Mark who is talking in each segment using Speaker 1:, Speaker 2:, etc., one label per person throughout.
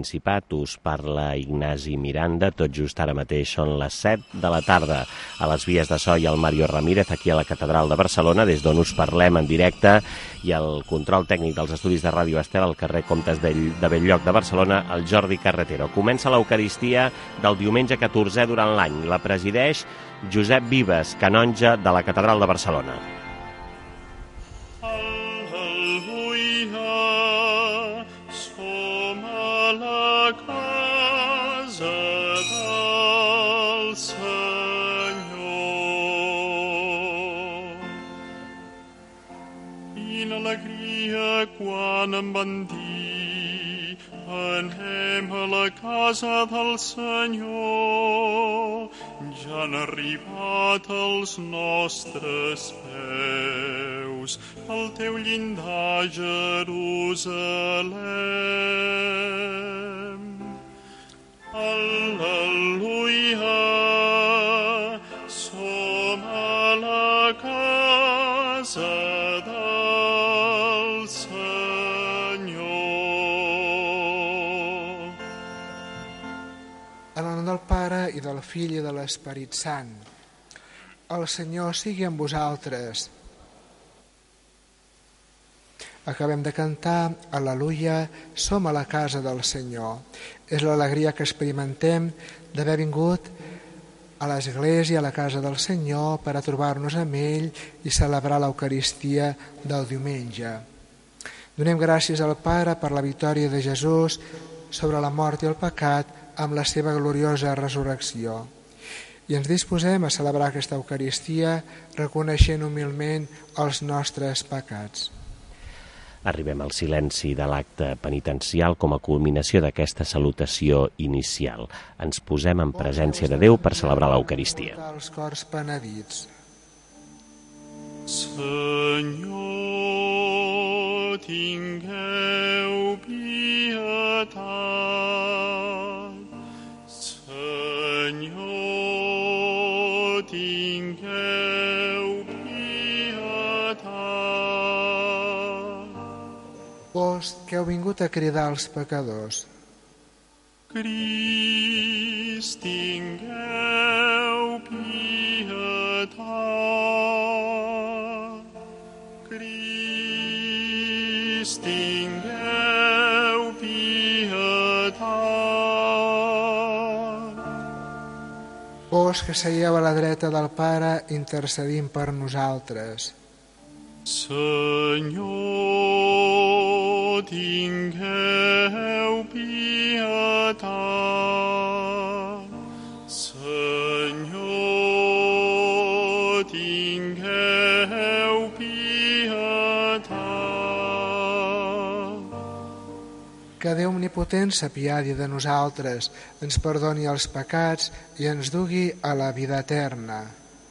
Speaker 1: Principat. Us parla Ignasi Miranda. Tot just ara mateix són les 7 de la tarda. A les vies de so i el Mario Ramírez, aquí a la Catedral de Barcelona, des d'on us parlem en directe, i el control tècnic dels estudis de Ràdio Estel al carrer Comtes de Bell-lloc de Barcelona, el Jordi Carretero. Comença l'Eucaristia del diumenge 14è durant l'any. La presideix Josep Vives, canonge de la Catedral de Barcelona.
Speaker 2: Al·leluia, som a la casa del Senyor. Quina alegria quan em van dir anem a la casa del Senyor. Ja han arribat els nostres peus al teu llindar, Jerusalem. Al·leluia, som a la casa del Senyor.
Speaker 3: En el nom del Pare, i del Fill, i de l'Esperit Sant. El Senyor sigui amb vosaltres. Acabem de cantar Al·leluia, som a la casa del Senyor. És l'alegria que experimentem d'haver vingut a l'Església, a la casa del Senyor, per a trobar-nos amb ell i celebrar l'Eucaristia del diumenge. Donem gràcies al Pare per la victòria de Jesús sobre la mort i el pecat amb la seva gloriosa resurrecció. I ens disposem a celebrar aquesta Eucaristia reconeixent humilment els nostres pecats.
Speaker 1: Arribem al silenci de l'acte penitencial com a culminació d'aquesta salutació inicial. Ens posem en presència de Déu per celebrar l'Eucaristia.
Speaker 3: Els cors penedits.
Speaker 2: Senyor, tingueu pietat. Senyor, tingueu pietat.
Speaker 3: Vos que heu vingut a cridar als pecadors.
Speaker 2: Crist, tingueu pietat. Crist, tingueu pietat.
Speaker 3: Vos que seieu a la dreta del Pare, intercedint per nosaltres.
Speaker 2: Senyor, tingueu pietat. Senyor, tingueu pietat.
Speaker 3: Que Déu omnipotent s'apiadi de nosaltres, ens perdoni els pecats i ens dugui a la vida eterna.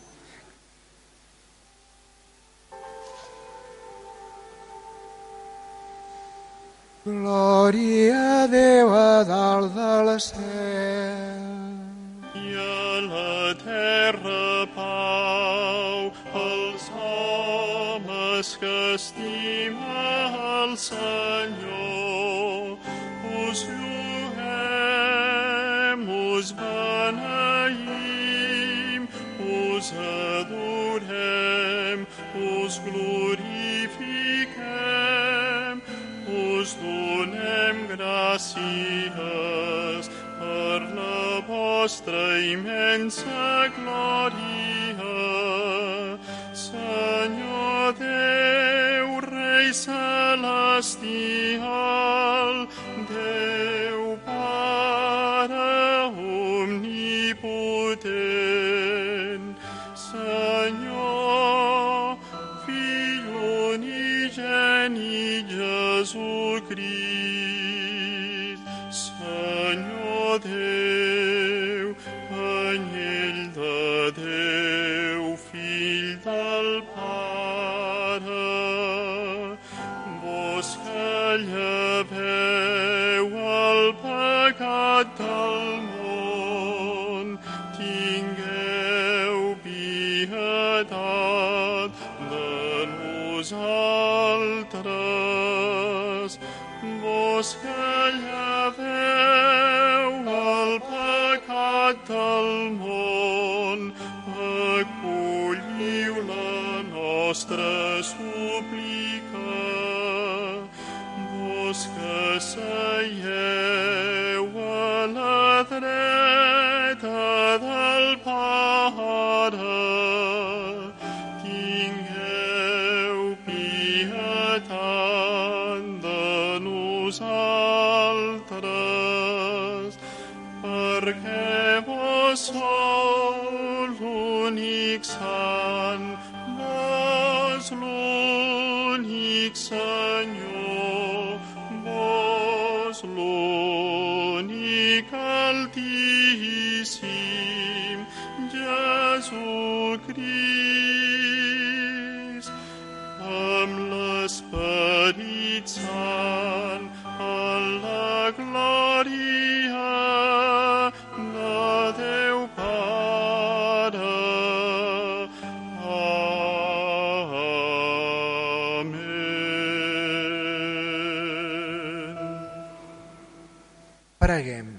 Speaker 3: Glòria a Déu a dalt del cel.
Speaker 2: I a la terra pau als homes que estima el Senyor. Us lloem, us beneïm, us adorem, us glorifiquem, us donem gràcies per la vostra immensa glòria. Senyor Déu, Rei celestial, Déu Pare omnipotent, Senyor, Fill unigènit Jesucrist, Senyor Déu, Anyell de Déu, Fill del Pare, vos que lleveu el pecat del món, tingueu pietat de nosaltres. Vos que lleveu el món, acolliu la nostra súplica. Vos que seieu a la dreta del Pare, tingueu pietat de nosaltres, perquè vos sou l'únic sant, vos l'únic Senyor, vos l'únic Altíssim, Jesucrist, amb l'Esperit Sant, a la glòria de Déu Pare. Amén.
Speaker 3: Preguem.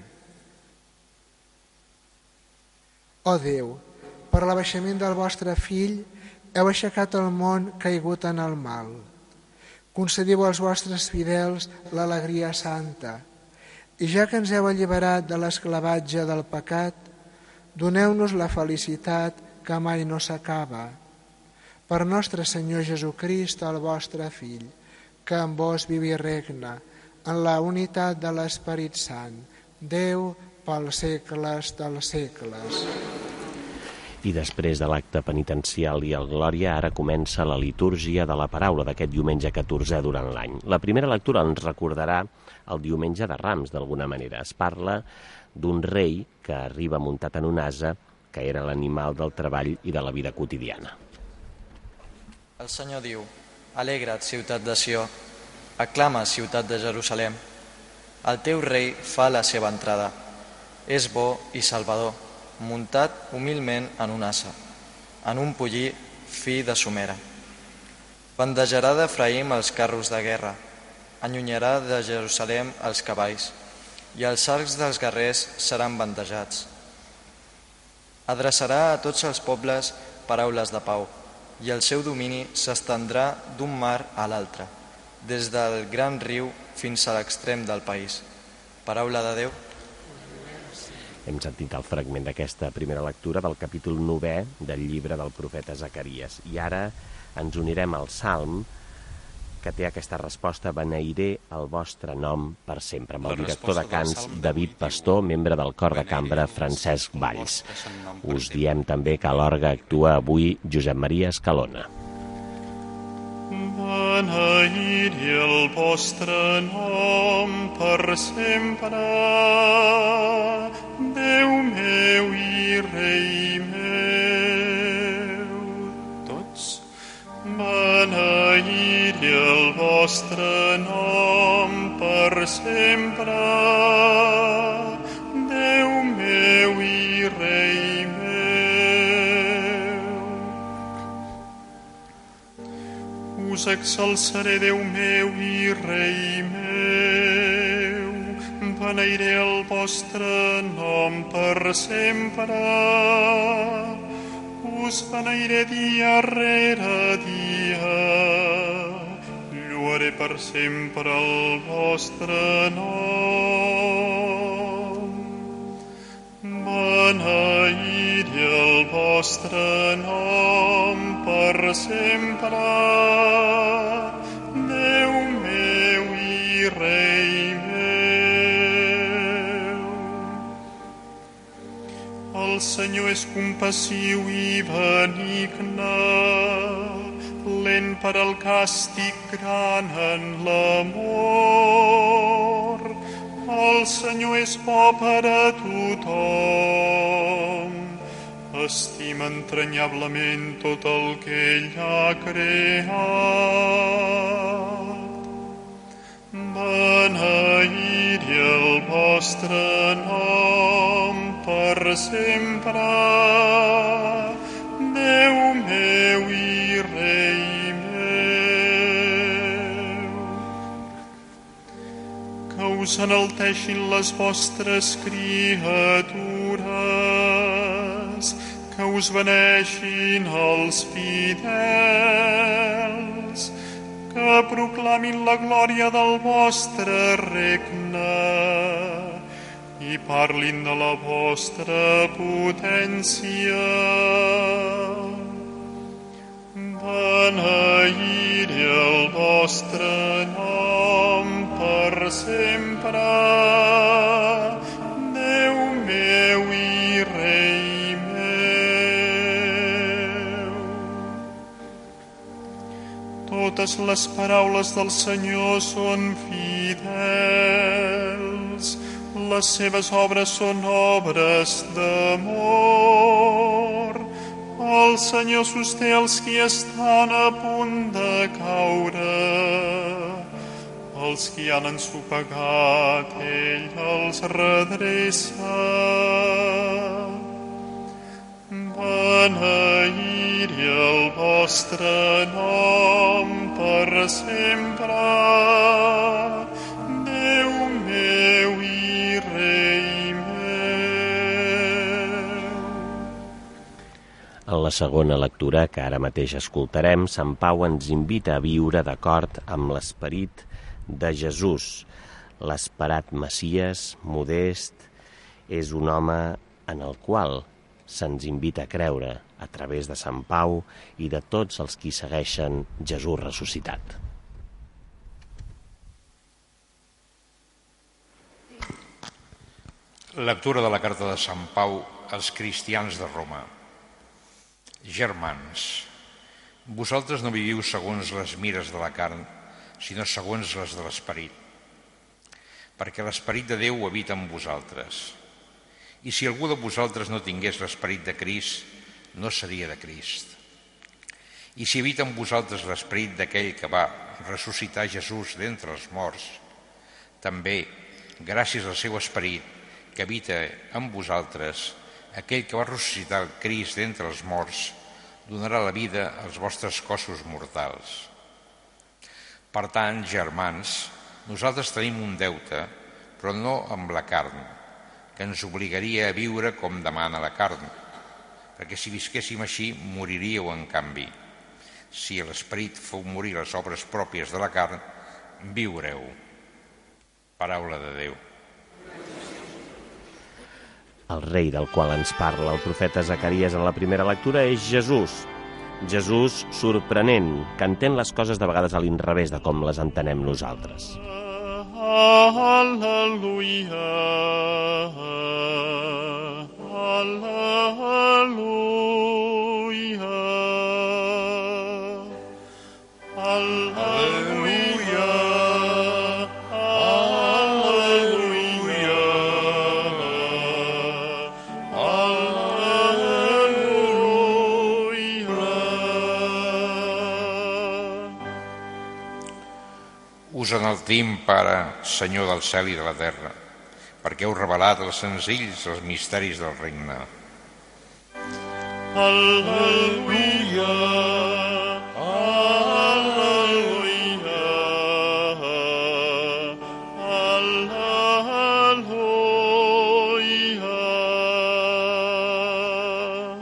Speaker 3: Ó Déu, per l'abaixament del vostre Fill, heu aixecat el món caigut en el mal. Concediu als vostres fidels l'alegria santa, i ja que ens heu alliberat de l'esclavatge del pecat, doneu-nos la felicitat que mai no s'acaba. Per nostre Senyor Jesucrist, el vostre Fill, que amb vos viu i regna, en la unitat de l'Esperit Sant, Déu pels segles dels segles.
Speaker 1: I després de l'acte penitencial i el Glòria, ara comença la litúrgia de la paraula d'aquest diumenge 14è durant l'any. La primera lectura ens recordarà el diumenge de Rams, d'alguna manera. Es parla d'un rei que arriba muntat en un ase, que era l'animal del treball i de la vida quotidiana.
Speaker 4: El Senyor diu: Alegra't, ciutat de Sió, aclama, ciutat de Jerusalem. El teu rei fa la seva entrada. És bo i salvador, muntat humilment en un ase, en un pollí fi de somera. Bandejarà d'Efraïm els carros de guerra, allunyarà de Jerusalem els cavalls, i els arcs dels guerrers seran bandejats. Adreçarà a tots els pobles paraules de pau, i el seu domini s'estendrà d'un mar a l'altre, des del gran riu fins a l'extrem del país. Paraula de Déu.
Speaker 1: Hem sentit el fragment d'aquesta primera lectura del capítol 9è del llibre del profeta Zacaries. I ara ens unirem al Salm, que té aquesta resposta: beneiré el vostre nom per sempre, amb el director de cants David Pastor, membre del cor de cambra Francesc Valls. Us diem també que a l'orgue actua avui Josep Maria Escalona.
Speaker 2: Beneiré el vostre nom per sempre, Déu meu i Rei meu. Tots. Beneiré el vostre nom per sempre, Déu meu i Rei meu. Us exalçaré, Déu meu i Rei meu, beneiré el vostre nom per sempre. Us beneiré dia rere dia, lluaré per sempre el vostre nom. Beneiré el vostre nom per sempre, Déu meu i Rei meu. El Senyor és compassiu i benigne, lent per al càstig, gran en l'amor. El Senyor és bo per a tothom, estima entranyablement tot el que ell ha creat. Beneiré el vostre nom per sempre, Déu meu i Rei meu. Que us enalteixin les vostres criatures, que us beneixin els fidels, que proclamin la glòria del vostre regne i parlin de la vostra potència. Beneiré el vostre nom per sempre, Déu meu i Rei meu. Totes les paraules del Senyor són fidels, les seves obres són obres d'amor. El Senyor sosté els qui estan a punt de caure. Els qui han ensopegat, ell els redreça. Beneiré el vostre nom per sempre, Déu meu i Rei meu.
Speaker 1: En la segona lectura, que ara mateix escoltarem, Sant Pau ens invita a viure d'acord amb l'esperit de Jesús. L'esperat Messies, modest, és un home en el qual se'ns invita a creure a través de Sant Pau i de tots els qui segueixen Jesús ressuscitat.
Speaker 5: Lectura de la carta de Sant Pau als cristians de Roma. Germans, vosaltres no viviu segons les mires de la carn, sinó segons les de l'esperit, perquè l'esperit de Déu habita en vosaltres. I si algú de vosaltres no tingués l'esperit de Crist, no seria de Crist. I si habita en vosaltres l'esperit d'aquell que va ressuscitar Jesús d'entre els morts, també, gràcies al seu esperit que habita en vosaltres, aquell que va ressuscitar el Crist d'entre els morts, donarà la vida als vostres cossos mortals. Per tant, germans, nosaltres tenim un deute, però no amb la carn, que ens obligaria a viure com demana la carn, perquè si visquéssim així moriríeu en canvi. Si l'esperit feu morir les obres pròpies de la carn, viureu. Paraula de Déu.
Speaker 1: El rei del qual ens parla el profeta Zacaries en la primera lectura és Jesús. Jesús sorprenent, que entén les coses de vegades a l'inrevés de com les entenem nosaltres.
Speaker 2: Alleluia, alleluia, alleluia, alleluia, alleluia.
Speaker 5: Us enaltim, Pare, Senyor del cel i de la terra, perquè heu revelat als senzills els misteris del regne.
Speaker 2: Alleluia, alleluia, alleluia.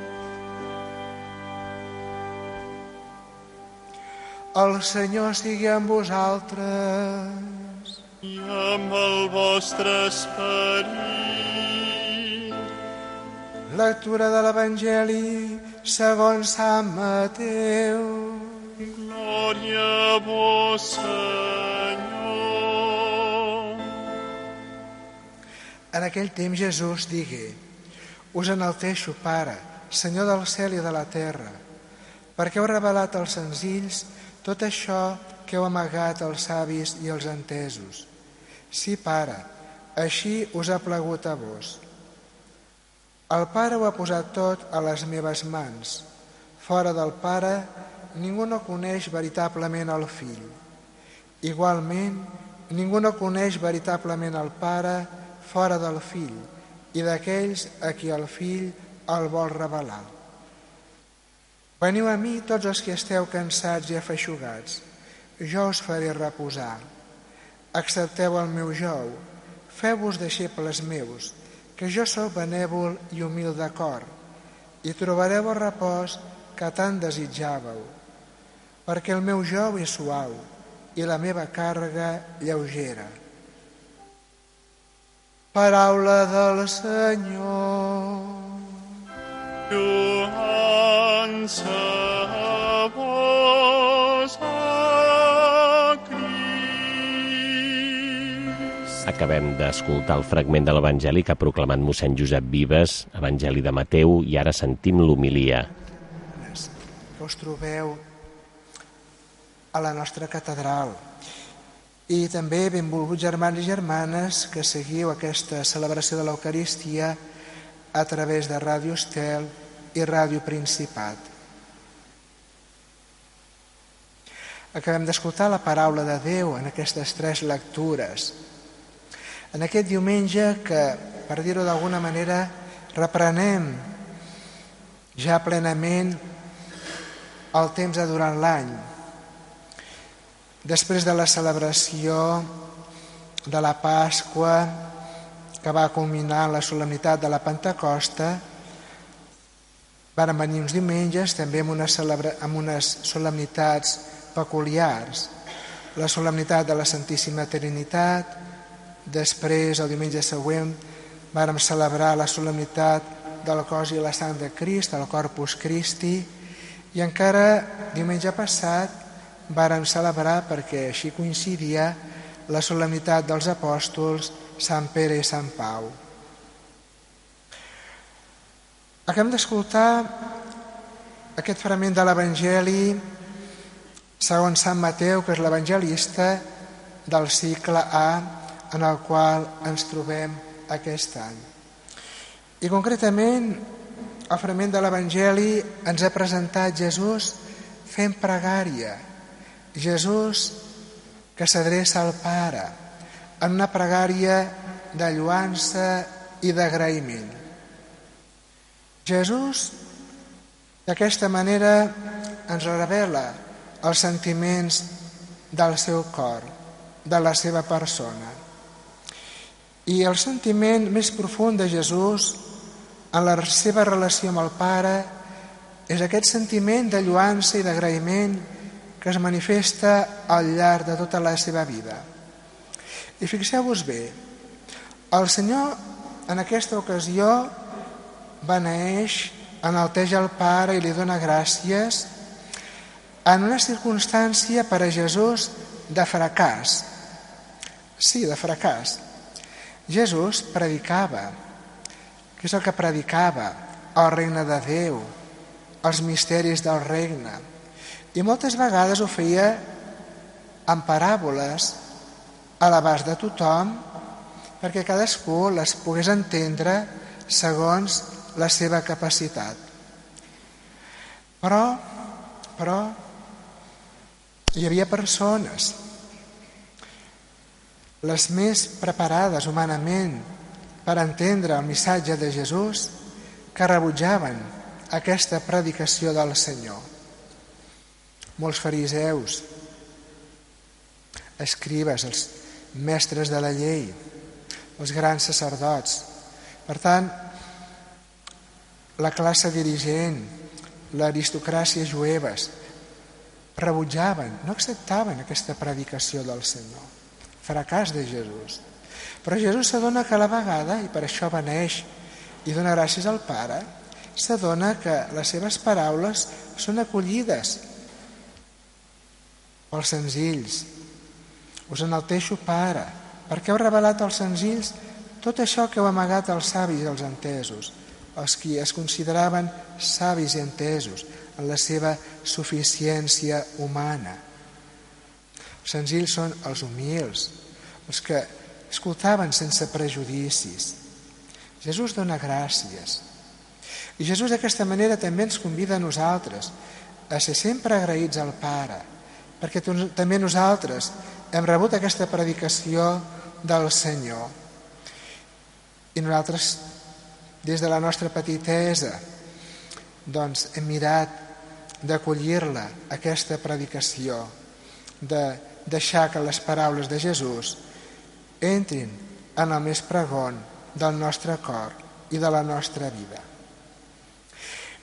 Speaker 3: El Senyor sigui amb vosaltres.
Speaker 2: I amb el vostre esperit.
Speaker 3: Lectura de l'Evangeli segons Sant Mateu.
Speaker 2: Glòria a vos, Senyor.
Speaker 3: En aquell temps Jesús digué: us enalteixo, Pare, Senyor del cel i de la terra, perquè heu revelat als senzills tot això que heu amagat als savis i als entesos. Sí, Pare, així us ha plagut a vos. El Pare ho ha posat tot a les meves mans. Fora del Pare, ningú no coneix veritablement el Fill. Igualment, ningú no coneix veritablement el Pare fora del Fill i d'aquells a qui el Fill el vol revelar. Veniu a mi tots els que esteu cansats i afeixugats, jo us faré reposar. Accepteu el meu jou, feu-vos deixebles meus, que jo sóc benèvol i humil de cor. i trobareu el repòs que tant desitjàveu, perquè el meu jou és suau i la meva càrrega lleugera. Paraula del Senyor.
Speaker 2: Lloança a vos, a Crist.
Speaker 1: Acabem d'escoltar el fragment de l'Evangeli que ha proclamat mossèn Josep Vives, Evangeli de Mateu, i ara sentim l'homilia.
Speaker 3: Que us trobeu a la nostra catedral. I també benvolguts germans i germanes que seguiu aquesta celebració de l'Eucaristia a través de Ràdio Estel i Ràdio Principat. Acabem d'escoltar la paraula de Déu en aquestes 3 lectures. En aquest diumenge que, per dir-ho d'alguna manera, reprenem ja plenament el temps de durant l'any. Després de la celebració de la Pasqua, que va culminar la solemnitat de la Pentecosta, van venir uns diumenges també amb unes solemnitats peculiars. La solemnitat de la Santíssima Trinitat, després, el diumenge següent, vàrem celebrar la solemnitat del cos i la sang de Crist, el Corpus Christi, i encara diumenge passat vàrem celebrar, perquè així coincidia, la solemnitat dels apòstols Sant Pere i Sant Pau. Acabem d'escoltar aquest fragment de l'Evangeli segons Sant Mateu, que és l'evangelista del cicle A en el qual ens trobem aquest any. I concretament, el fragment de l'Evangeli ens ha presentat Jesús fent pregària. Jesús que s'adreça al Pare en una pregària de lloança i d'agraïment. Jesús d'aquesta manera ens revela els sentiments del seu cor, de la seva persona. I el sentiment més profund de Jesús en la seva relació amb el Pare és aquest sentiment de lloança i d'agraïment que es manifesta al llarg de tota la seva vida. I fixeu-vos bé, el Senyor en aquesta ocasió beneeix, enalteja el Pare i li dona gràcies en una circumstància per a Jesús de fracàs. Sí, de fracàs. Jesús predicava. Què és el que predicava? El regne de Déu, els misteris del regne. I moltes vegades ho feia en paràboles a l'abast de tothom perquè cadascú les pogués entendre segons la seva capacitat. Però hi havia persones, les més preparades humanament per entendre el missatge de Jesús, que rebutjaven aquesta predicació del Senyor. Molts fariseus, escribes, els mestres de la llei, els grans sacerdots. Per tant, la classe dirigent, l'aristocràcia jueves, rebutjaven, no acceptaven aquesta predicació del Senyor. Fracàs de Jesús. Però Jesús s'adona que a la vegada, i per això beneix i dona gràcies al Pare, s'adona que les seves paraules són acollides pels senzills. Us enalteixo, Pare, perquè heu revelat als senzills tot això que heu amagat als savis i als entesos, els qui es consideraven savis i entesos en la seva suficiència humana. Els senzills són els humils, els que escoltaven sense prejudicis. Jesús dona gràcies. I Jesús d'aquesta manera també ens convida a nosaltres a ser sempre agraïts al Pare, perquè també nosaltres hem rebut aquesta predicació del Senyor. I nosaltres, des de la nostra petitesa, doncs hem mirat d'acollir-la, aquesta predicació, de deixar que les paraules de Jesús entrin en el més pregon del nostre cor i de la nostra vida.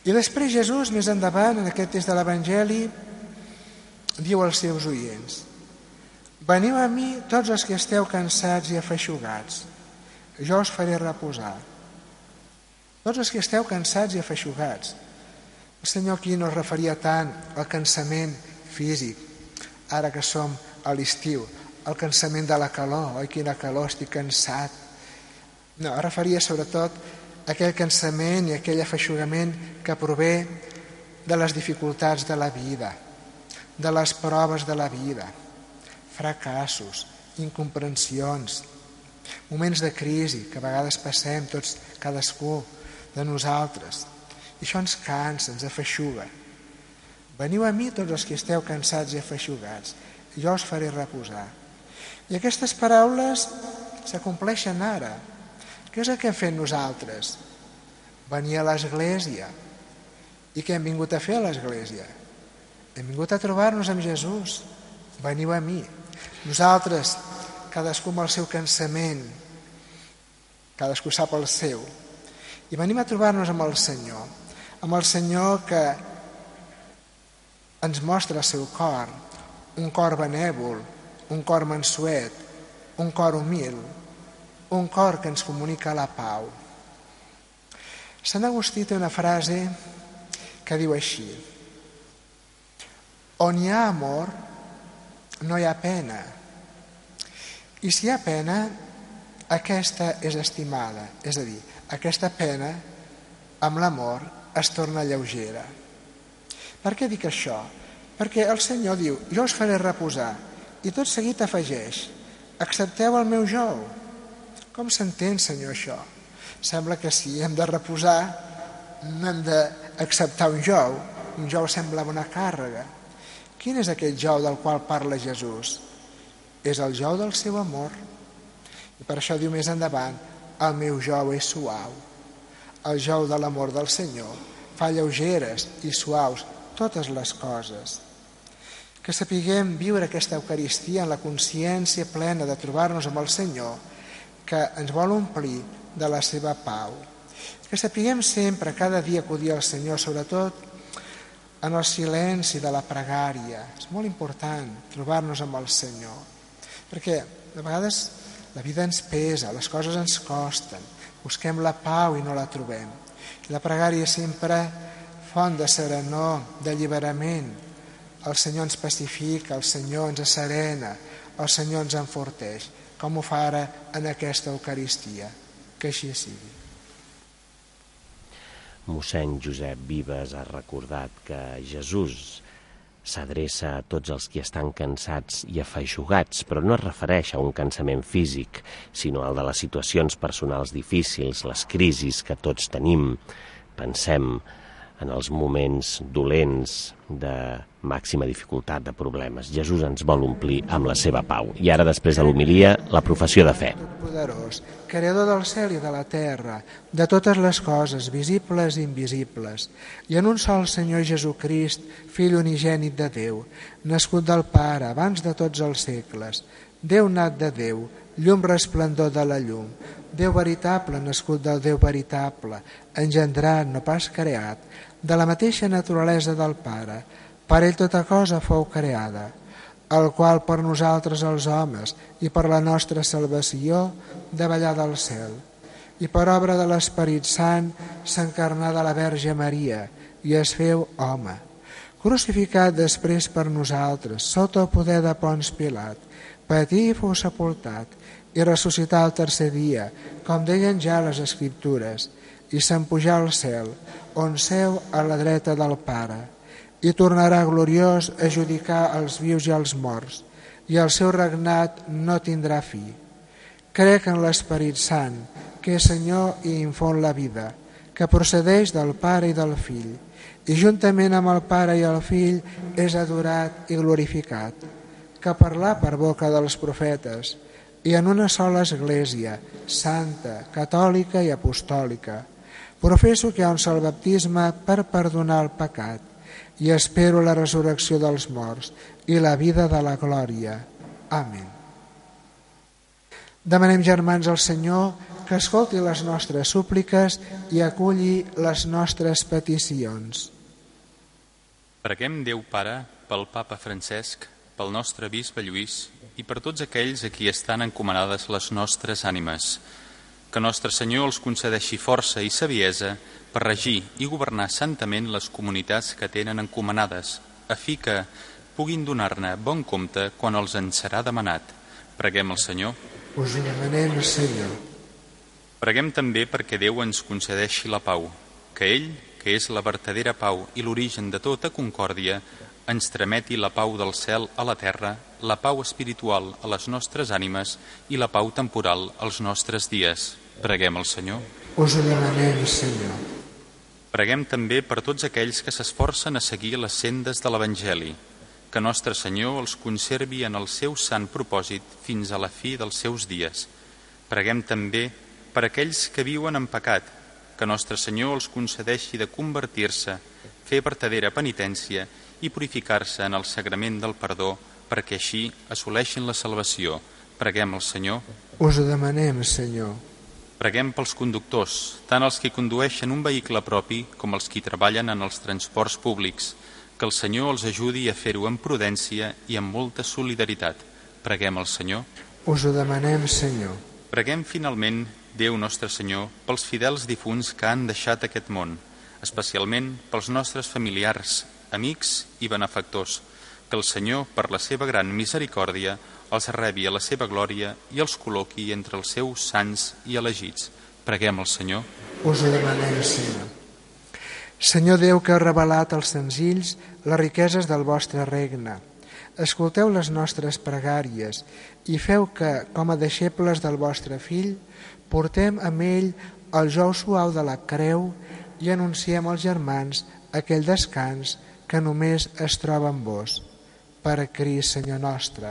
Speaker 3: I després Jesús, més endavant, en aquest text de l'Evangeli, diu als seus oients: veniu a mi tots els que esteu cansats i afeixugats, jo us faré reposar. Tots els que esteu cansats i afeixugats. El Senyor aquí no es referia tant al cansament físic, ara que som a l'estiu, al cansament de la calor, oi, quina calor, estic cansat. No, es referia sobretot a aquell cansament i aquell afeixugament que prové de les dificultats de la vida, de les proves de la vida, fracassos, incomprensions, moments de crisi que a vegades passem tots, cadascú de nosaltres. I això ens cansa, ens afeixuga. Veniu a mi tots els que esteu cansats i afeixugats, i jo us faré reposar. I aquestes paraules s'acompleixen ara. Què és el que hem fet nosaltres? Venir a l'església. I què hem vingut a fer a l'església? Hem vingut a trobar-nos amb Jesús. Veniu a mi. Nosaltres, cadascú amb el seu cansament, cadascú sap el seu, i venim a trobar-nos amb el Senyor que ens mostra el seu cor, un cor benèvol, un cor mansuet, un cor humil, un cor que ens comunica la pau. Sant Agustí té una frase que diu així: on hi ha amor no hi ha pena, i si hi ha pena, aquesta és estimada, és a dir, aquesta pena amb l'amor es torna lleugera. Per què dic això? Perquè el Senyor diu: jo us faré reposar, i tot seguit afegeix: accepteu el meu jou. Com s'entén, Senyor, això? Sembla que si hem de reposar no hem d'acceptar un jou. Un jou semblava una càrrega. Quin és aquell jou del qual parla Jesús? És el jou del seu amor. I per això diu més endavant: el meu jou és suau. El jou de l'amor del Senyor fa lleugeres i suaus totes les coses. Que sapiguem viure aquesta Eucaristia en la consciència plena de trobar-nos amb el Senyor, que ens vol omplir de la seva pau. Que sapiguem sempre, cada dia, acudir al Senyor, sobretot en el silenci de la pregària. És molt important trobar-nos amb el Senyor, perquè de vegades la vida ens pesa, les coses ens costen, busquem la pau i no la trobem. I la pregària és sempre font de serenor, d'alliberament. El Senyor ens pacifica, el Senyor ens asserena, el Senyor ens enforteix, com ho fa ara en aquesta Eucaristia. Que així sigui.
Speaker 1: Mossèn Josep Vives ha recordat que Jesús s'adreça a tots els que estan cansats i afeixugats, però no es refereix a un cansament físic, sinó al de les situacions personals difícils, les crisis que tots tenim. Pensem en els moments dolents de màxima dificultat, de problemes. Jesús ens vol omplir amb la seva pau. I ara, després de l'homilia, la professió de fe.
Speaker 3: Poderós, creador del cel i de la terra, de totes les coses, visibles i invisibles, i en un sol Senyor Jesucrist, Fill unigènit de Déu, nascut del Pare abans de tots els segles, Déu nat de Déu, llum resplendor de la llum, Déu veritable, nascut del Déu veritable, engendrat, no pas creat, de la mateixa naturalesa del Pare. Per ell tota cosa fou creada, el qual per nosaltres els homes i per la nostra salvació davallà del cel, i per obra de l'Esperit Sant s'encarnà de la Verge Maria i es feu home, crucificat després per nosaltres sota el poder de Ponç Pilat, patí i fou sepultat i ressuscità el tercer dia, com deien ja les Escriptures, i s'empujà al cel, on seu a la dreta del Pare, i tornarà gloriós a judicar els vius i els morts, i el seu regnat no tindrà fi. Crec en l'Esperit Sant, que és Senyor i infon la vida, que procedeix del Pare i del Fill, i juntament amb el Pare i el Fill és adorat i glorificat, que parlà per boca dels profetes, i en una sola Església, santa, catòlica i apostòlica. Professo que hi ha un sol baptisme per perdonar el pecat, i espero la resurrecció dels morts i la vida de la glòria. Amén. Demanem, germans, al Senyor que escolti les nostres súpliques i aculli les nostres peticions.
Speaker 6: Preguem Déu Pare pel Papa Francesc, pel nostre bisbe Lluís i per tots aquells a qui estan encomanades les nostres ànimes. Que Nostre Senyor els concedeixi força i saviesa per regir i governar santament les comunitats que tenen encomanades, a fi que puguin donar-ne bon compte quan els en serà demanat. Preguem al Senyor.
Speaker 3: Us ho demanem, Senyor.
Speaker 6: Preguem també perquè Déu ens concedeixi la pau, que ell, que és la vertadera pau i l'origen de tota concòrdia, ens trameti la pau del cel a la terra, la pau espiritual a les nostres ànimes i la pau temporal als nostres dies. Preguem al Senyor.
Speaker 3: Us ho demanem, Senyor.
Speaker 6: Preguem també per tots aquells que s'esforcen a seguir les sendes de l'Evangeli, que Nostre Senyor els conservi en el seu sant propòsit fins a la fi dels seus dies. Preguem també per aquells que viuen en pecat, que Nostre Senyor els concedeixi de convertir-se, fer vertadera penitència i purificar-se en el sagrament del perdó, perquè així assoleixin la salvació. Preguem al Senyor.
Speaker 3: Us ho demanem, Senyor.
Speaker 6: Preguem pels conductors, tant els que condueixen un vehicle propi com els que treballen en els transports públics, que el Senyor els ajudi a fer-ho amb prudència i amb molta solidaritat. Preguem al Senyor.
Speaker 3: Us ho demanem, Senyor.
Speaker 6: Preguem finalment, Déu Nostre Senyor, pels fidels difunts que han deixat aquest món, especialment pels nostres familiars, amics i benefactors, que el Senyor, per la seva gran misericòrdia, els rebi a la seva glòria i els col·loqui entre els seus sants i elegits. Preguem al Senyor.
Speaker 3: Us ho demanem, Senyor. Senyor Déu, que heu revelat als senzills les riqueses del vostre regne, escolteu les nostres pregàries i feu que, com a deixebles del vostre fill, portem amb ell el jou suau de la creu i anunciem als germans aquell descans que només es troba en vos. Per Crist, Senyor nostre.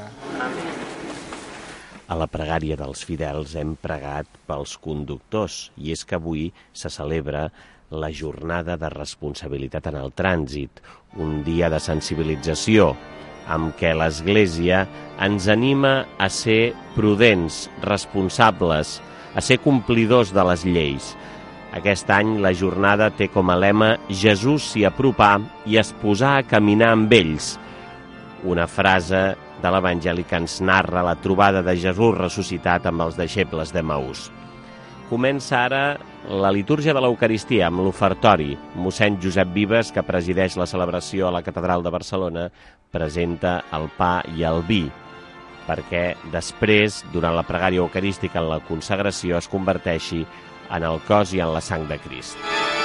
Speaker 1: A la pregària dels fidels hem pregat pels conductors, i és que avui se celebra la jornada de responsabilitat en el trànsit, un dia de sensibilització amb què l'Església ens anima a ser prudents, responsables, a ser complidors de les lleis. Aquest any la jornada té com a lema Jesús s'hi apropà i es posà a caminar amb ells. Una frase de l'Evangeli que ens narra la trobada de Jesús ressuscitat amb els deixebles d'Emaús. Comença ara la litúrgia de l'Eucaristia amb l'ofertori. Mossèn Josep Vives, que presideix la celebració a la Catedral de Barcelona, presenta el pa i el vi, perquè després, durant la pregària eucarística en la consagració, es converteixi en el cos i en la sang de Crist.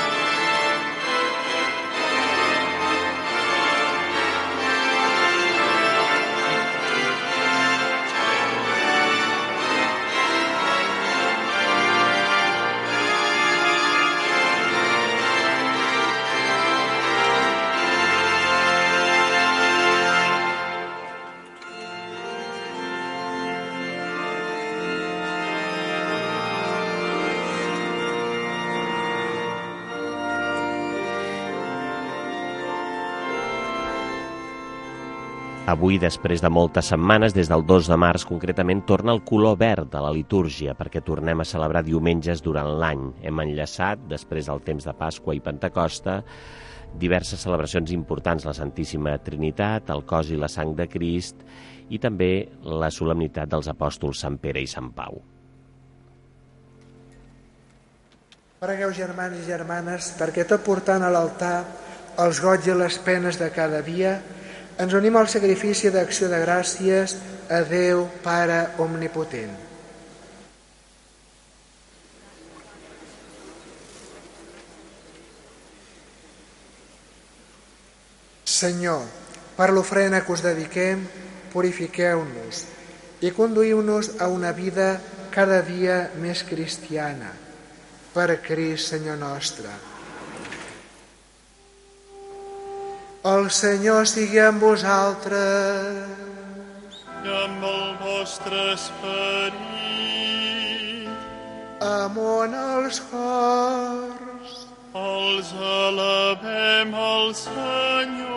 Speaker 1: Avui, després de moltes setmanes, des del 2 de març concretament, torna el color verd a la litúrgia, perquè tornem a celebrar diumenges durant l'any. Hem enllaçat, després del temps de Pasqua i Pentecosta, diverses celebracions importants, la Santíssima Trinitat, el cos i la sang de Crist, i també la solemnitat dels apòstols Sant Pere i Sant Pau.
Speaker 3: Pregueu, germans i germanes, perquè tot portant a l'altar els goig i les penes de cada dia, ens unim al sacrifici d'acció de gràcies a Déu, Pare Omnipotent. Senyor, per l'ofrena que us dediquem, purifiqueu-nos i conduïu-nos a una vida cada dia més cristiana. Per Crist, Senyor nostre. El Senyor sigui amb vosaltres.
Speaker 2: I amb el vostre esperit.
Speaker 3: Amunt els cors.
Speaker 2: Els elevem al Senyor.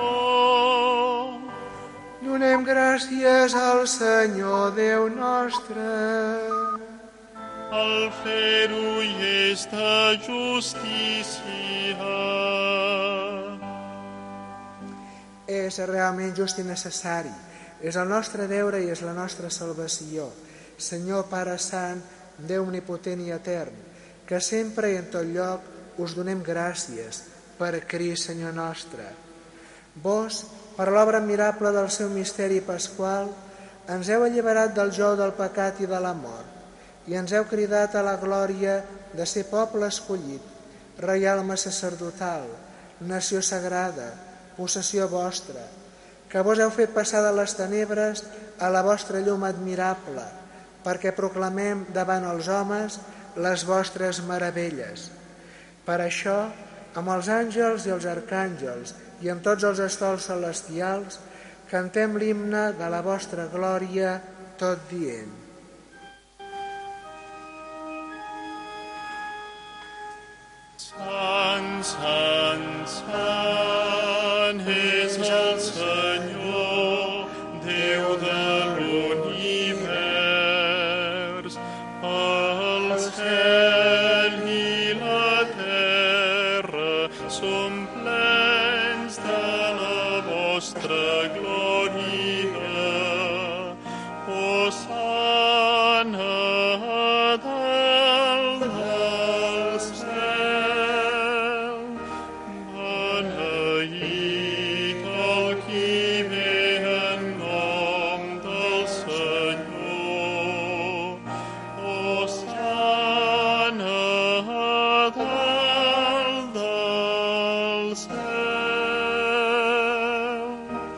Speaker 3: Donem gràcies al Senyor Déu nostre.
Speaker 2: al fer-ho i és de justícia.
Speaker 3: És realment just i necessari. És el nostre deure i és la nostra salvació. Senyor Pare Sant, Déu omnipotent i etern, que sempre i en tot lloc us donem gràcies per Crist, Senyor nostre. Vos, per l'obra admirable del seu misteri pasqual, ens heu alliberat del jou del pecat i de la mort i ens heu cridat a la glòria de ser poble escollit, reialme sacerdotal, nació sagrada, possessió vostra, que vos heu fet passar de les tenebres a la vostra llum admirable, perquè proclamem davant els homes les vostres meravelles. Per això, amb els àngels i els arcàngels i amb tots els estols celestials, cantem l'himne de la vostra glòria, tot dient:
Speaker 2: Sant, sant, sant és el Senyor, Déu de l'univers. El cel i la terra són plens de la vostra glòria. Hosana dalt del cel, beneït el qui ve en nom del Senyor. Hosana dalt del cel.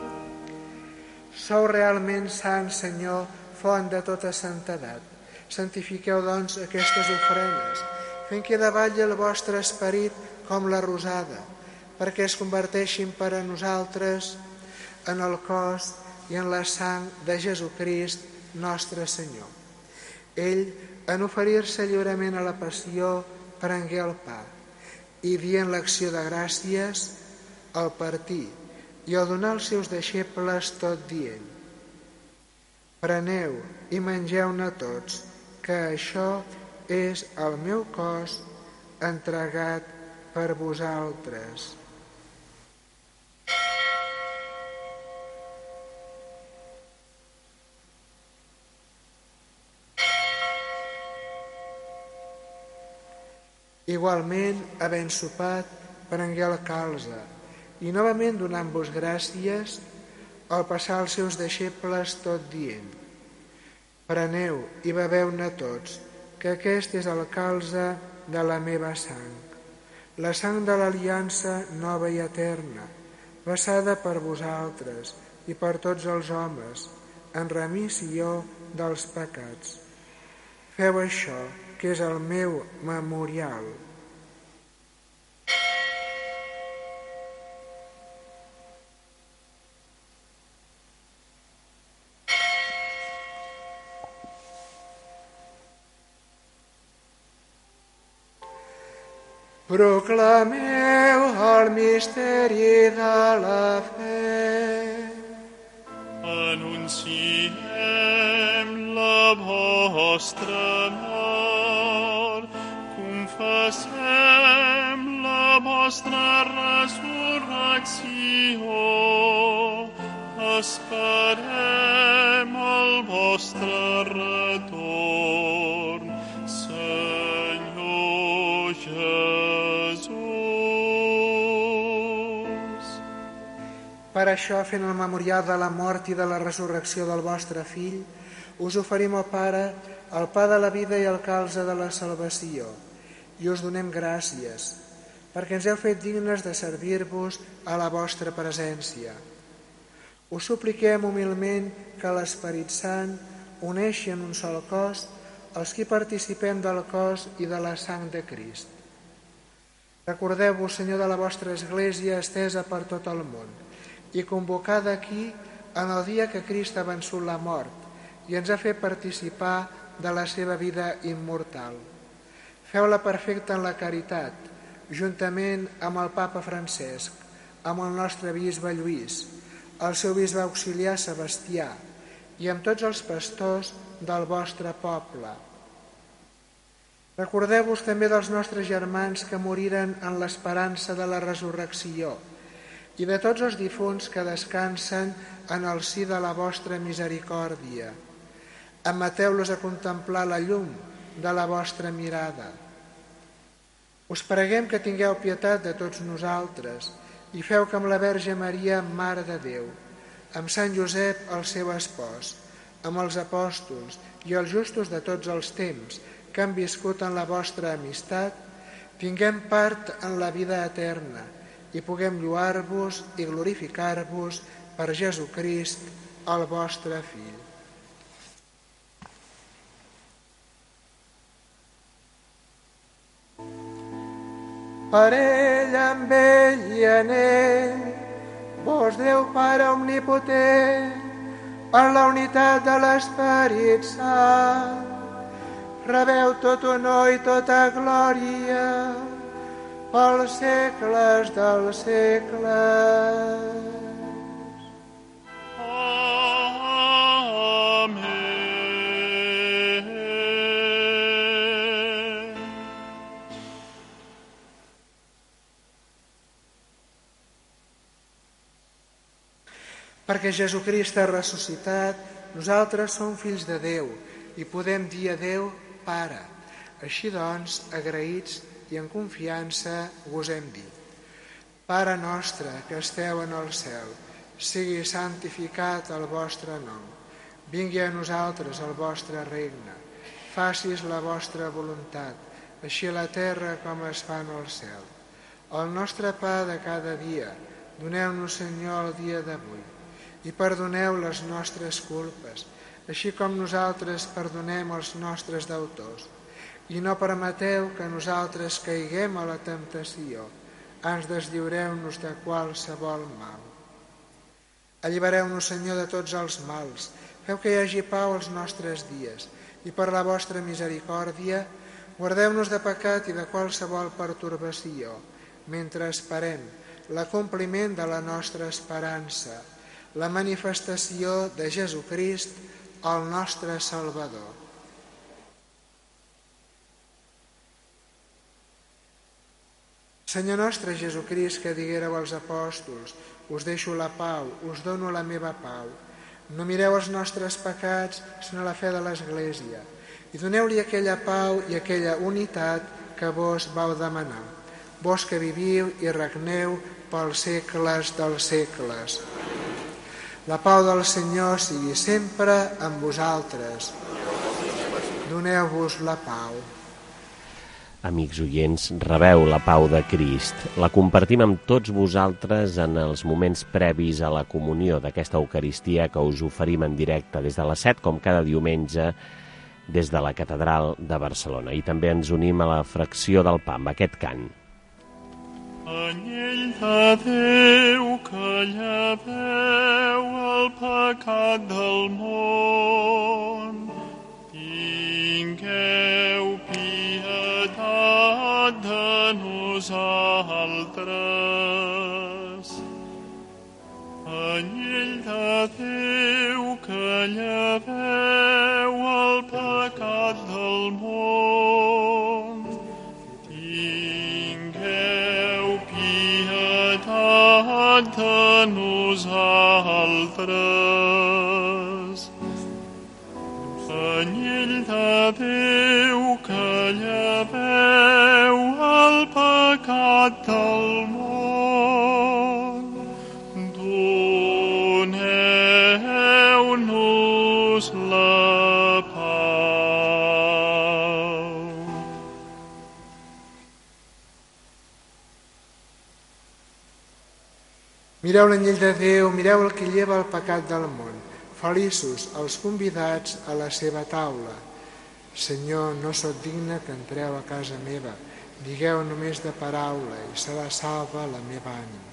Speaker 3: Sou realment sant, Senyor, font de tota santedat. Santifiqueu, doncs, aquestes ofrenes, fent que davalli el vostre esperit com la rosada, perquè es converteixin per a nosaltres en el cos i en la sang de Jesucrist, nostre Senyor. Ell, en oferir-se lliurement a la passió, prengué el pa i, dient l'acció de gràcies, el partí i el donà als seus deixebles, tot dient: preneu i mengeu-ne tots, que això és el meu cos entregat per vosaltres. Igualment, havent sopat, prengué el calze i, novament donant-vos gràcies, al passar als seus deixebles, tot dient: preneu i beveu-ne tots, que aquest és el calze de la meva sang, la sang de l'aliança nova i eterna, vessada per vosaltres i per tots els homes, en remissió dels pecats. Feu això, que és el meu memorial. Proclameu el misteri de la fe.
Speaker 2: Anunciem la vostra mort, confessem la vostra resurrecció, esperem el vostre retorn, Senyor Jesús.
Speaker 3: Per això, fent el memorial de la mort i de la resurrecció del vostre Fill, us oferim, ó Pare, el pa de la vida i el calze de la salvació, i us donem gràcies, perquè ens heu fet dignes de servir-vos a la vostra presència. Us supliquem humilment que l'Esperit Sant uneixi en un sol cos els qui participem del cos i de la sang de Crist. Recordeu-vos, Senyor, de la vostra Església estesa per tot el món i convocada aquí en el dia que Crist ha vençut la mort i ens ha fet participar de la seva vida immortal. Feu-la perfecta en la caritat, juntament amb el Papa Francesc, amb el nostre bisbe Lluís, el seu bisbe auxiliar Sebastià i amb tots els pastors del vostre poble. Recordeu-vos també dels nostres germans que moriren en l'esperança de la resurrecció i de tots els difunts que descansen en el si de la vostra misericòrdia. Admeteu-los a contemplar la llum de la vostra mirada. Us preguem que tingueu pietat de tots nosaltres i feu que amb la Verge Maria, Mare de Déu, amb Sant Josep, el seu espòs, amb els apòstols i els justos de tots els temps que han viscut en la vostra amistat, tinguem part en la vida eterna i puguem lloar-vos i glorificar-vos per Jesucrist, el vostre Fill. Per ell, amb ell i en ell, vos Déu Pare omnipotent, per la unitat de l'Esperit Sant, rebeu tot honor i tota glòria pels segles dels segles. Perquè Jesucrist ha ressuscitat, nosaltres som fills de Déu i podem dir a Déu Pare. Així doncs, agraïts i en confiança, gosem dir: Pare nostre que esteu en el cel, sigui santificat el vostre nom. Vingui a nosaltres el vostre regne. Facis la vostra voluntat, així a la terra com es fa en el cel. El nostre pa de cada dia, doneu-nos, Senyor, el dia d'avui. I perdoneu les nostres culpes, així com nosaltres perdonem els nostres deutors. I no permeteu que nosaltres caiguem a la temptació, ans deslliureu-nos de qualsevol mal. Allibereu-nos, Senyor, de tots els mals, feu que hi hagi pau als nostres dies, i per la vostra misericòrdia, guardeu-nos de pecat i de qualsevol pertorbació, mentre esperem l'acompliment de la nostra esperança, la manifestació de Jesucrist, el nostre Salvador. Senyor nostre Jesucrist, que diguéreu als apòstols: us deixo la pau, us dono la meva pau. No mireu els nostres pecats, sinó la fe de l'Església, i doneu-li aquella pau i aquella unitat que vos vau demanar. Vos que viviu i regneu pels segles dels segles. La pau del Senyor sigui sempre amb vosaltres. Doneu-vos la pau.
Speaker 1: Amics oients, rebeu la pau de Crist. La compartim amb tots vosaltres en els moments previs a la comunió d'aquesta Eucaristia que us oferim en directe des de les 7, com cada diumenge, des de la Catedral de Barcelona. I també ens unim a la fracció del pa amb aquest cant.
Speaker 2: Anyell de Déu que lleveu el pecat del món, tingueu pietat de nosaltres. Anyell de Déu que lleveu el pecat del món, de nosaltres. Anyell de Déu que lleveu el pecat del món, doneu-nos la pau.
Speaker 3: Mireu l'anyell de Déu, mireu el que lleva el pecat del món. Feliços els convidats a la seva taula. Senyor, no sóc digne que entreu a casa meva. Digueu només de paraula i serà salva la meva ànima.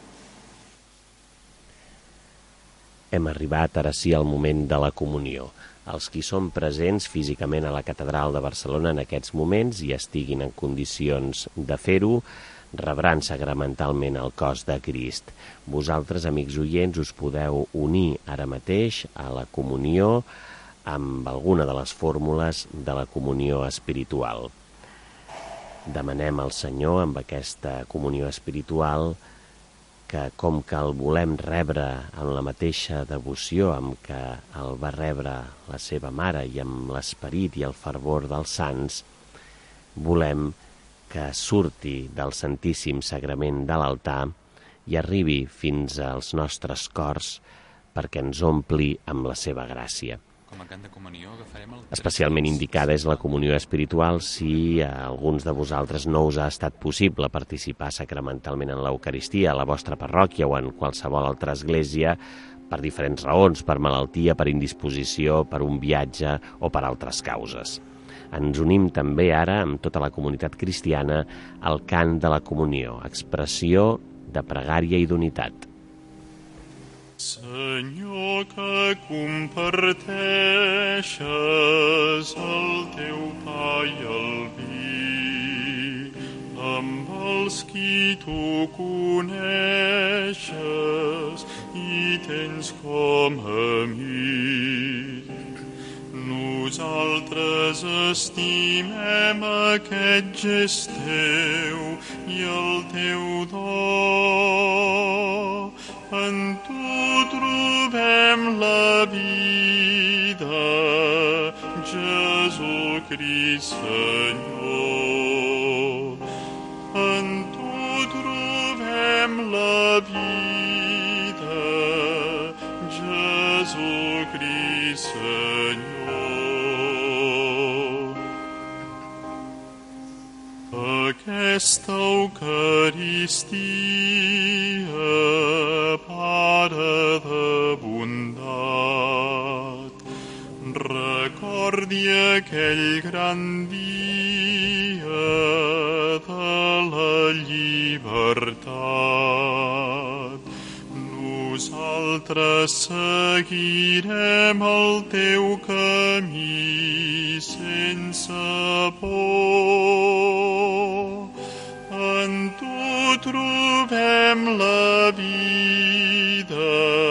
Speaker 1: Hem arribat ara sí al moment de la comunió. Els qui són presents físicament a la Catedral de Barcelona en aquests moments i estiguin en condicions de fer-ho, rebran sacramentalment el cos de Crist. Vosaltres, amics oients, us podeu unir ara mateix a la comunió amb alguna de les fórmules de la comunió espiritual. Demanem al Senyor, amb aquesta comunió espiritual, que com que el volem rebre amb la mateixa devoció amb què el va rebre la seva mare i amb l'esperit i el fervor dels sants, volem que surti del Santíssim Sagrament de l'altar i arribi fins als nostres cors perquè ens ompli amb la seva gràcia.
Speaker 6: Com a cant de comunió agafarem el...
Speaker 1: Especialment indicada és la comunió espiritual si a alguns de vosaltres no us ha estat possible participar sacramentalment en l'Eucaristia a la vostra parròquia o en qualsevol altra església per diferents raons, per malaltia, per indisposició, per un viatge o per altres causes. Ens unim també ara amb tota la comunitat cristiana al cant de la comunió, expressió de pregària i d'unitat.
Speaker 2: Senyor, que comparteixes el teu pa i el vi amb els qui tu coneixes i tens com a amic. Nosaltres estimem aquest gest teu i el teu do. En tu trobem la vida, Jesucrist Senyor. En tu trobem la vida, Jesucrist Senyor. Aquesta Eucaristia, Pare de bondat, recordi aquell gran dia de la llibertat. Nosaltres seguirem el teu camí sense por. En tu trobem la vida,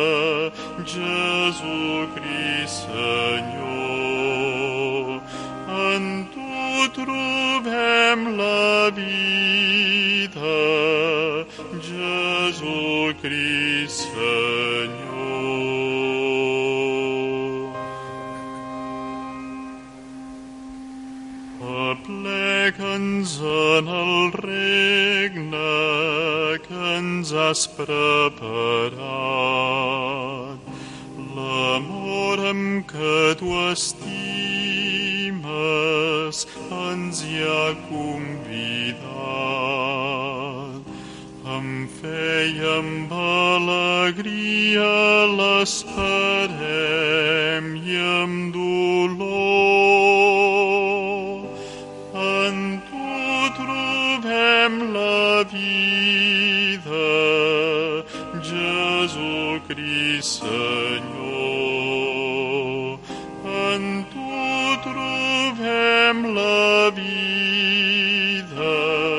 Speaker 2: Jesucrist Senyor. En tu trobem la vida, Jesucrist Senyor. Aplega'ns en el regne que ens has preparat. L'amor amb què tu estimes ens hi ha convidat. Amb fe i amb alegria l'esperem i amb dolor. En tu trobem la vida, Jesucrist Senyor. En tu trobem la vida,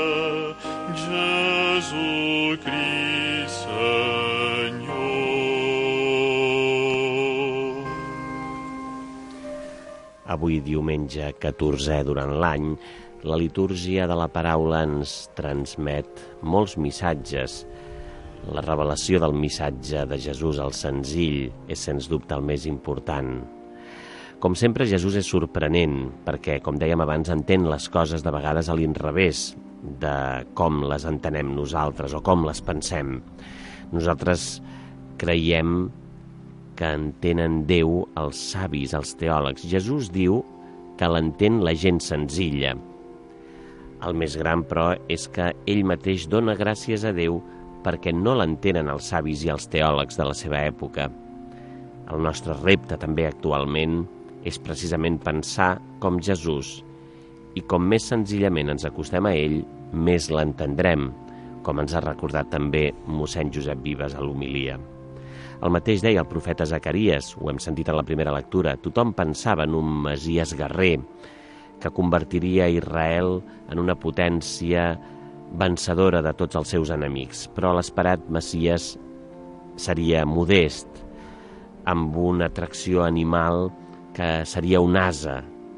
Speaker 2: Jesucrist Senyor.
Speaker 1: Avui, diumenge 14è durant l'any, la litúrgia de la paraula ens transmet molts missatges. La revelació del missatge de Jesús, el senzill, és sens dubte el més important. Com sempre, Jesús és sorprenent perquè, com dèiem abans, entén les coses de vegades a l'inrevés de com les entenem nosaltres o com les pensem. Nosaltres creiem que entenen Déu els savis, els teòlegs. Jesús diu que l'entén la gent senzilla. El més gran, però, és que ell mateix dona gràcies a Déu perquè no l'entenen els savis i els teòlegs de la seva època. El nostre repte també actualment és precisament pensar com Jesús, i com més senzillament ens acostem a ell, més l'entendrem, com ens ha recordat també mossèn Josep Vives a l'homilia. El mateix deia el profeta Zacaries, ho hem sentit en la primera lectura, tothom pensava en un Messies guerrer que convertiria Israel en una potència vencedora de tots els seus enemics, però l'esperat Messies seria modest, amb una atracció animal que seria un ase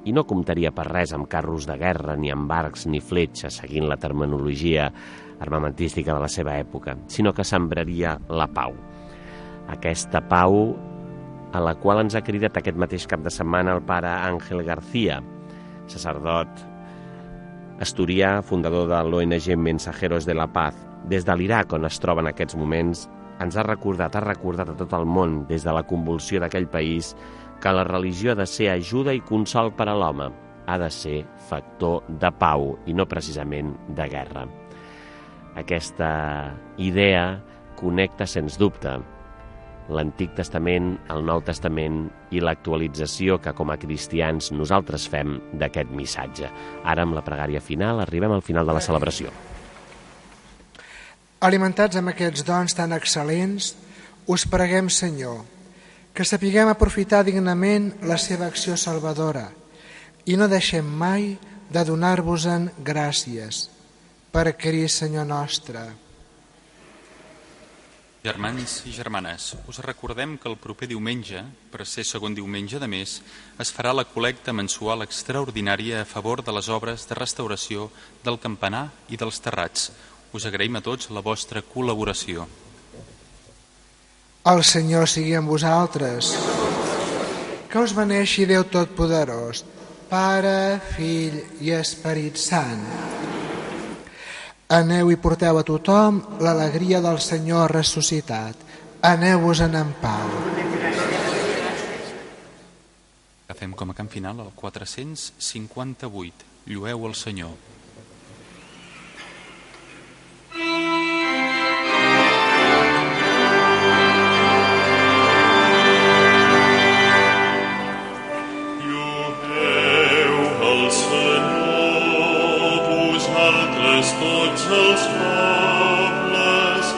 Speaker 1: i no comptaria per res amb carros de guerra, ni amb arcs, ni fletxes, seguint la terminologia armamentística de la seva època, sinó que sembraria la pau. Aquesta pau a la qual ens ha cridat aquest mateix cap de setmana el pare Ángel García, sacerdot asturià, fundador de l'ONG Mensajeros de la Paz. Des de l'Iraq, on es troba en aquests moments, ens ha recordat a tot el món, des de la convulsió d'aquell país, que la religió ha de ser ajuda i consol per a l'home, ha de ser factor de pau i no precisament de guerra. Aquesta idea connecta, sens dubte, l'Antic Testament, el Nou Testament i l'actualització que com a cristians nosaltres fem d'aquest missatge. Ara, amb la pregària final, arribem al final de la celebració.
Speaker 3: Alimentats amb aquests dons tan excel·lents, us preguem, Senyor, que sapiguem aprofitar dignament la seva acció salvadora i no deixem mai de donar-vos-en gràcies. Per Crist, Senyor nostre.
Speaker 6: Germans i germanes, us recordem que el proper diumenge, per ser segon diumenge de mes, es farà la col·lecta mensual extraordinària a favor de les obres de restauració del campanar i dels terrats. Us agraïm a tots la vostra col·laboració.
Speaker 3: El Senyor sigui amb vosaltres. Que us beneixi Déu Totpoderós, Pare, Fill i Esperit Sant. Aneu i porteu a tothom l'alegria del Senyor ressuscitat. Aneu-vos-en en pau.
Speaker 6: Agafem com a cant final el 458. Llueu el Senyor.
Speaker 2: Tots els pobles,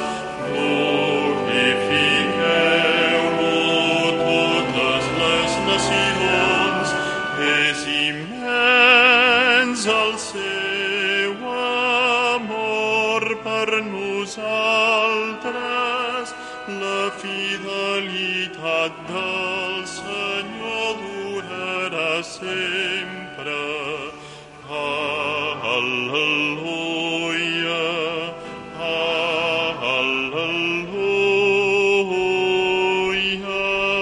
Speaker 2: glorifiqueu-lo totes les nacions. És immens el seu amor per nosaltres, la fidelitat del Senyor durarà sempre. Al·leluia, al·leluia.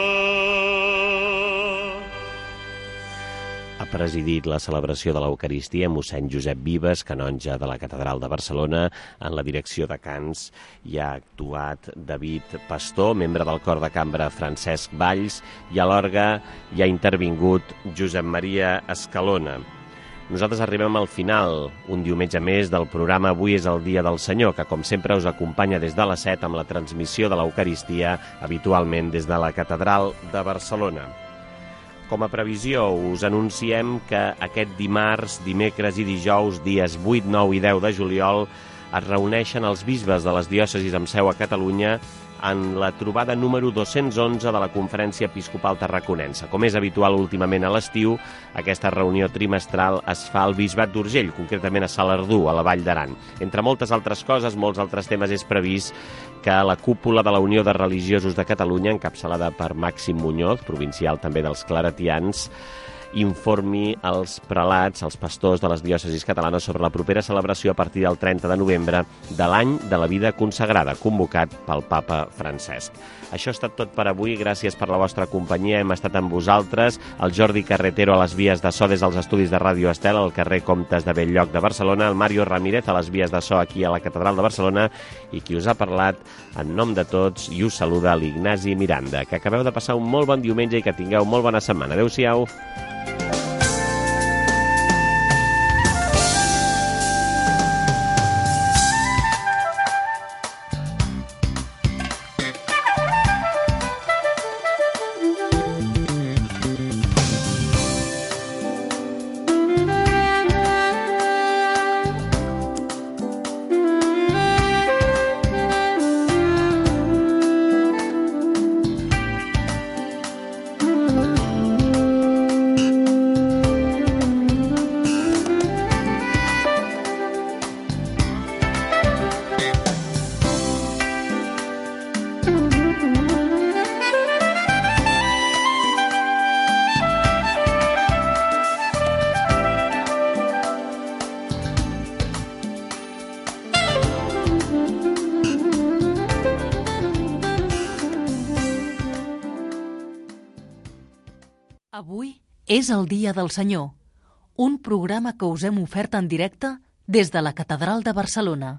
Speaker 1: Ha presidit la celebració de l'Eucaristia mossèn Josep Vives, canonge de la Catedral de Barcelona. En la direcció de cants hi ha actuat David Pastor, membre del cor de cambra Francesc Valls, i a l'orgue hi ha intervingut Josep Maria Escalona. Nosaltres arribem al final, un diumenge més del programa Avui és el dia del Senyor, que com sempre us acompanya des de les 7 amb la transmissió de l'Eucaristia, habitualment des de la Catedral de Barcelona. Com a previsió, us anunciem que aquest dimarts, dimecres i dijous, dies 8, 9 i 10 de juliol, es reuneixen els bisbes de les diòcesis amb seu a Catalunya en la trobada número 211 de la Conferència Episcopal Tarraconense. Com és habitual últimament a l'estiu, aquesta reunió trimestral es fa al Bisbat d'Urgell, concretament a Salardú, a la Vall d'Aran. Entre moltes altres coses, molts altres temes, és previst que la cúpula de la Unió de Religiosos de Catalunya, encapçalada per Màxim Muñoz, provincial també dels claretians, informi als prelats, als pastors de les diòcesis catalanes sobre la propera celebració a partir del 30 de novembre de l'any de la vida consagrada, convocat pel papa Francesc. Això ha estat tot per avui, gràcies per la vostra companyia, hem estat amb vosaltres, el Jordi Carretero a les vies de so des dels estudis de Ràdio Estel, al carrer Comtes de Belllloc de Barcelona, el Mario Ramírez a les vies de so aquí a la Catedral de Barcelona, i qui us ha parlat en nom de tots i us saluda l'Ignasi Miranda. Que acabeu de passar un molt bon diumenge i que tingueu molt bona setmana. Adéu-siau.
Speaker 7: Avui és el Dia del Senyor, un programa que us hem ofert en directe des de la Catedral de Barcelona.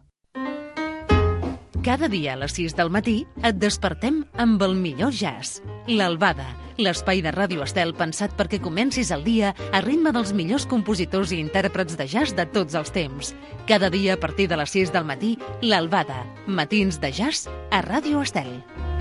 Speaker 7: Cada dia a les 6 del matí et despertem amb el millor jazz. L'Albada, l'espai de Ràdio Estel pensat perquè comencis el dia a ritme dels millors compositors i intèrprets de jazz de tots els temps. Cada dia a partir de les 6 del matí, l'Albada, matins de jazz a Ràdio Estel.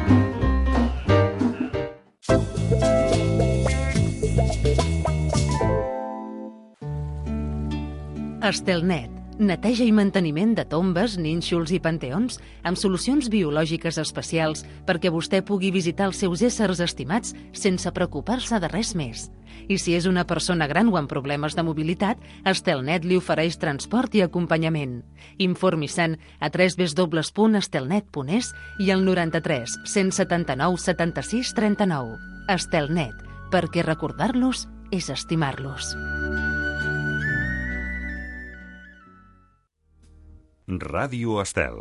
Speaker 7: Estelnet, neteja i manteniment de tombes, nínxols i panteons amb solucions biològiques especials perquè vostè pugui visitar els seus éssers estimats sense preocupar-se de res més. I si és una persona gran o amb problemes de mobilitat, Estelnet li ofereix transport i acompanyament. Informi-se'n a www.estelnet.es i al 93 179 76 39. Estelnet, perquè recordar-los és estimar-los.
Speaker 8: Ràdio Estel.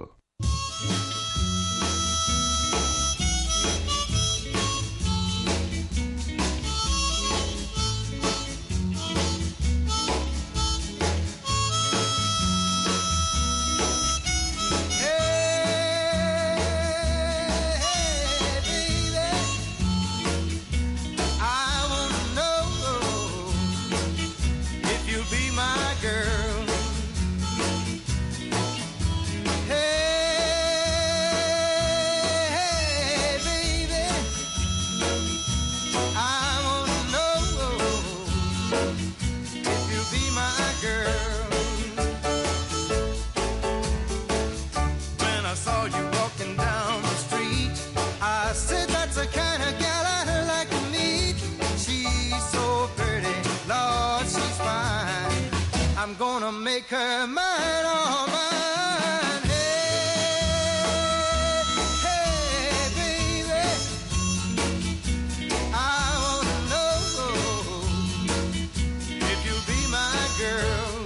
Speaker 9: Make her mine, all mine. Hey, hey, baby, I wanna know if you'll be my girl.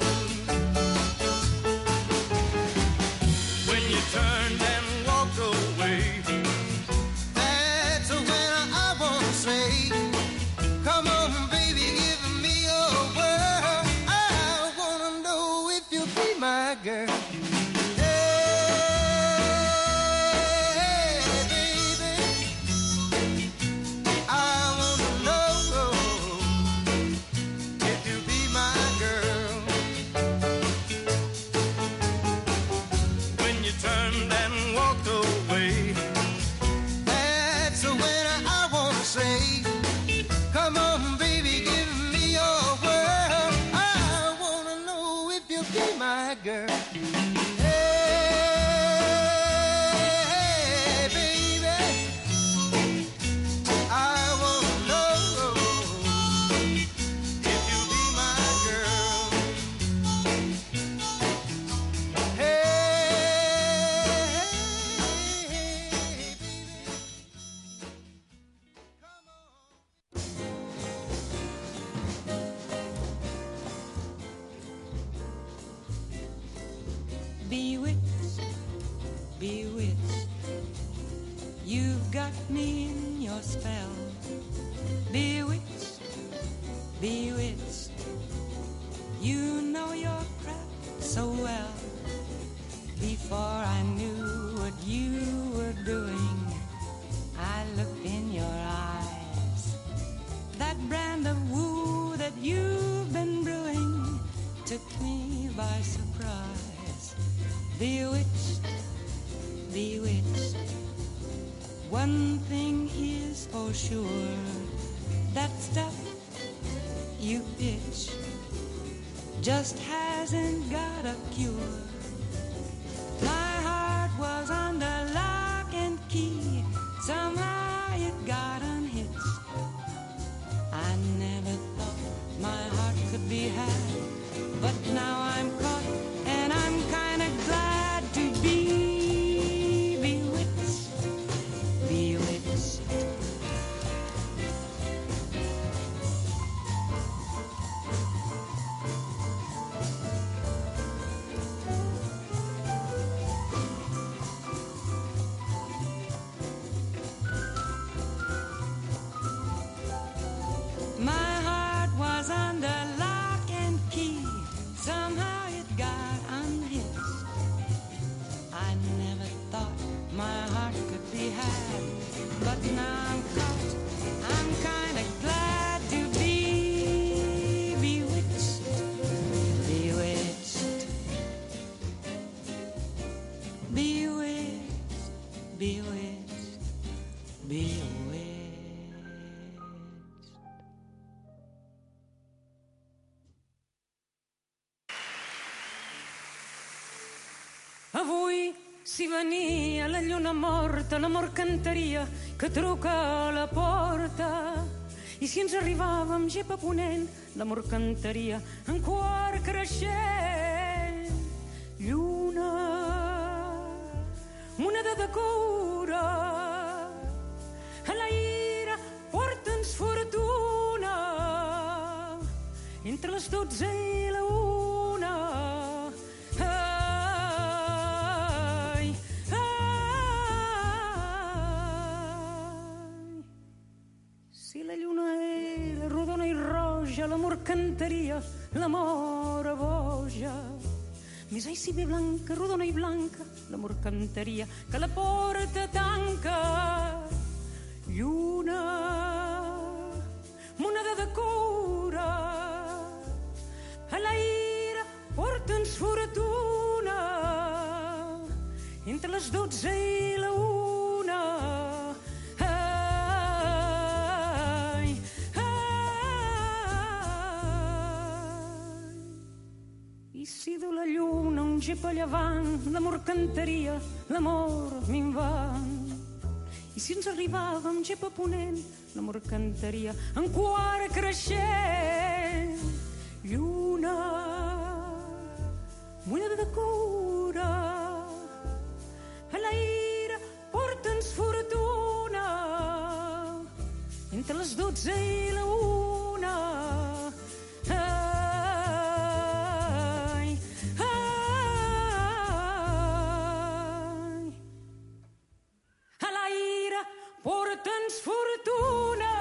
Speaker 9: When you turned and walked away, that's when I wanna say, come on, baby, give me your word. I wanna know if you'll be my girl. Hey, baby, I wanna know if you'll be my girl. When you turned and walked away, that's when I wanna say, come on, baby, give me your word. I wanna know if you'll be my girl. Hey, baby, I wanna know if you'll be my girl. Hey, baby, come on.
Speaker 10: Bewitched, bewitched, you've got me in your spell. Bewitched, bewitched, you know your craft so well. Before I knew what you were doing, I looked in your eyes. That brand of woo that you've been brewing took me by surprise. Bewitched, bewitched, one thing is for sure, that stuff you pitch just hasn't got a cure. My heart was under lock and key, somehow it got unhitched. I never thought my heart could be had, but now I'm caught and I'm kinda glad to be bewitched, bewitched. bewitched, bewitched. Avui si venia la lluna morta, l'amor cantaria que truca a la porta. I si ens arribàvem gep a ponent, l'amor cantaria en quart creixent. Lluna, moneda de coure, a l'aire porta'ns fortuna. Entre les 12 i la 1, ai, ai. Si la lluna era rodona i roja, l'amor cantaria l'amor boja. Més ai si ve blanca, rodona i blanca, l'amor cantaria que la porta tanca. Lluna, moneda de coure, a l'aire porta'ns fortuna. Entre les 12 i la 1, ai, ai. I si de la lluna un gep a llevant, l'amor cantaria l'amor minvant. I si ens arribàvem gep a ponent, l'amor cantaria en quart creixent. Lluna, moneda de coure, a l'aire porta'ns fortuna. Entre les 12 i la 1, ai, ai. A l'aire porta'ns fortuna.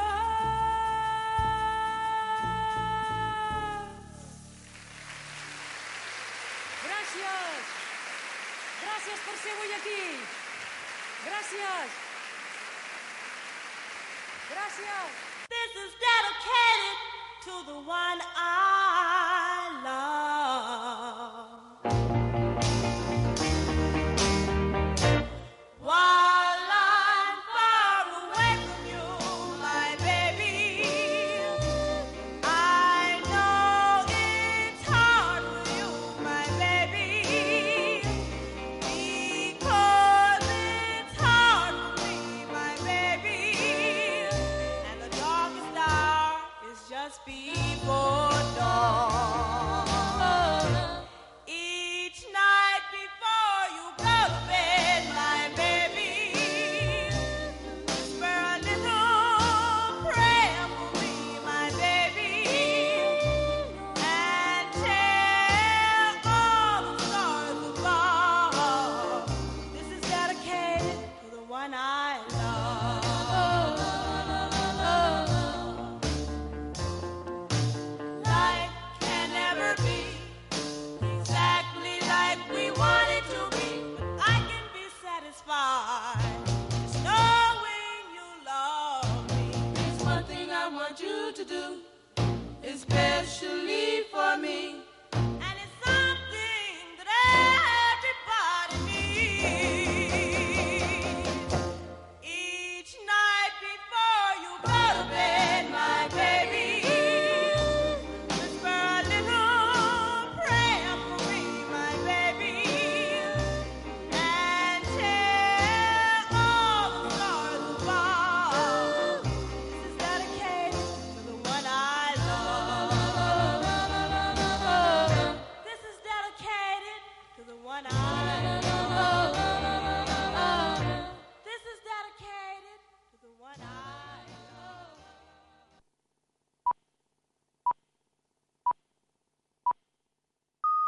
Speaker 10: Gràcies. Gràcies per ser avui aquí. Gràcies. Gràcies.
Speaker 11: This is dedicated to the one I